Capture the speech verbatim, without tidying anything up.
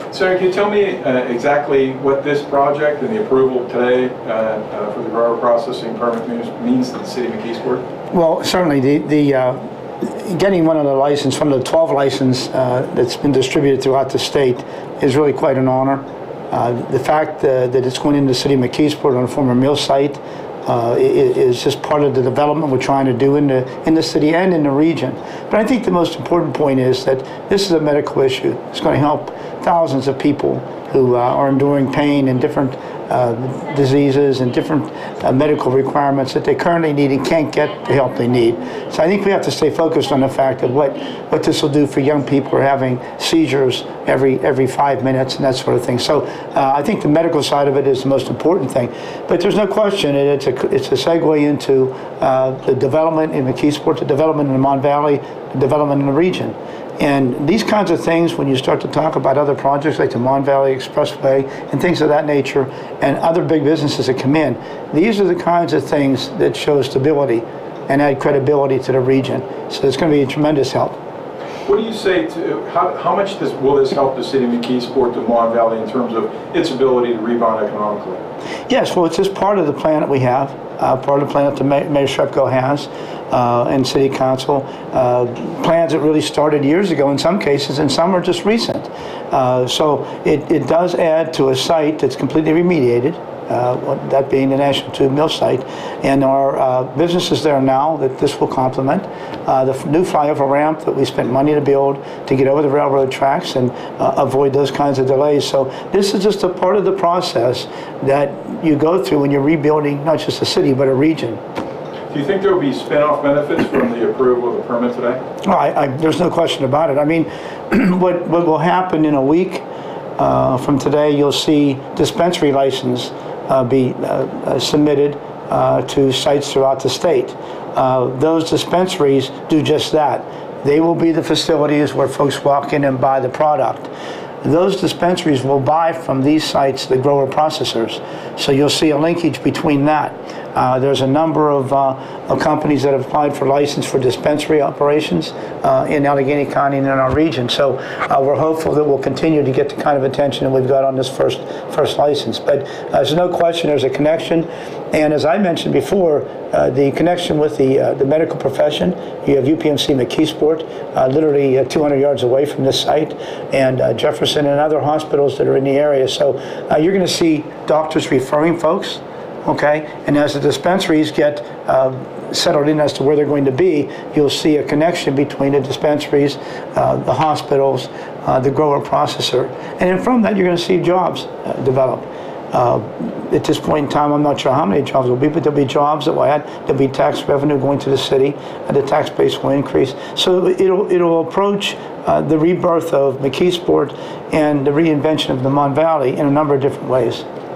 So can you tell me uh, exactly what this project and the approval today uh, uh, for the grower processing permit means, means to the city of McKeesport? Well, certainly the, the uh, getting one of the license, one of the twelve license uh, that's been distributed throughout the state is really quite an honor. Uh, the fact uh, that it's going into the city of McKeesport on a former mill site uh, is just part of the development we're trying to do in the, in the city and in the region. But I think the most important point is that this is a medical issue. It's going to help thousands of people who uh, are enduring pain and different uh, diseases and different uh, medical requirements that they currently need and can't get the help they need. So I think we have to stay focused on the fact of what, what this will do for young people who are having seizures every every five minutes and that sort of thing. So uh, I think the medical side of it is the most important thing. But there's no question it, it's a it's a segue into uh, the development in McKeesport, the development in the Mon Valley, the development in the region. And these kinds of things, when you start to talk about other projects like the Mon Valley Expressway and things of that nature, and other big businesses that come in, these are the kinds of things that show stability and add credibility to the region. So it's going to be a tremendous help. What do you say to, how, how much does, will this help the city of McKeesport, the Mon Valley, in terms of its ability to rebound economically? Yes, well, it's just part of the plan that we have, uh, part of the plan that the Mayor, Mayor Shrepko has, uh, and City Council. Uh, plans that really started years ago in some cases, and some are just recent. Uh, so it, it does add to a site that's completely remediated, uh, that being the National Tube Mill site, and our uh, businesses there now that this will complement. Uh, the new flyover ramp that we spent money to build to get over the railroad tracks and uh, avoid those kinds of delays. So this is just a part of the process that you go through when you're rebuilding not just a city but a region. Do you think there will be spin-off benefits from the approval of the permit today? Well, I, I, there's no question about it. I mean, what, what will happen in a week uh, from today, you'll see dispensary license uh, be uh, uh, submitted uh, to sites throughout the state. Uh, those dispensaries do just that. They will be the facilities where folks walk in and buy the product. Those dispensaries will buy from these sites the grower processors. So you'll see a linkage between that. Uh, there's a number of, uh, of companies that have applied for license for dispensary operations uh, in Allegheny County and in our region. So uh, we're hopeful that we'll continue to get the kind of attention that we've got on this first first license. But uh, there's no question there's a connection. And as I mentioned before, uh, the connection with the uh, the medical profession. You have U P M C McKeesport, uh, literally uh, two hundred yards away from this site, and uh, Jefferson and other hospitals that are in the area. So uh, you're going to see doctors referring folks. Okay, and as the dispensaries get uh, settled in as to where they're going to be, you'll see a connection between the dispensaries, uh, the hospitals, uh, the grower processor, and then from that you're going to see jobs uh, develop. Uh, at this point in time, I'm not sure how many jobs will be, but there'll be jobs that will add. There'll be tax revenue going to the city, and the tax base will increase. So it'll it'll approach uh, the rebirth of McKeesport and the reinvention of the Mon Valley in a number of different ways.